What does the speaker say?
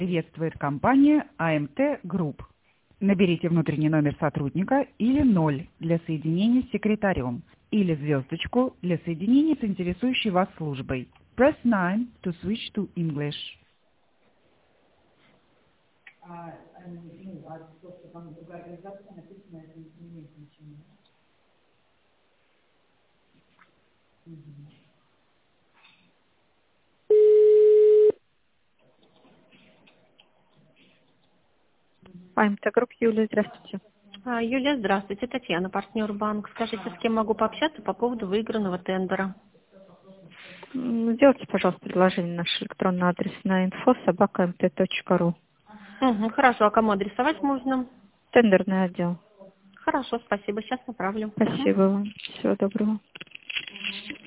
Приветствует компания АМТ Групп. Наберите внутренний номер сотрудника или 0 для соединения с секретарем, или звездочку для соединения с интересующей вас службой. Press 9 to switch to English. АМТ Групп, Юлия, здравствуйте. Юлия, здравствуйте. Татьяна, партнер банк. Скажите, с кем могу пообщаться по поводу выигранного тендера? Сделайте, пожалуйста, предложение на наш электронный адрес на info@mt.ru. Хорошо, а кому адресовать можно? Тендерный отдел. Хорошо, спасибо. Сейчас направлю. Спасибо вам. Всего доброго.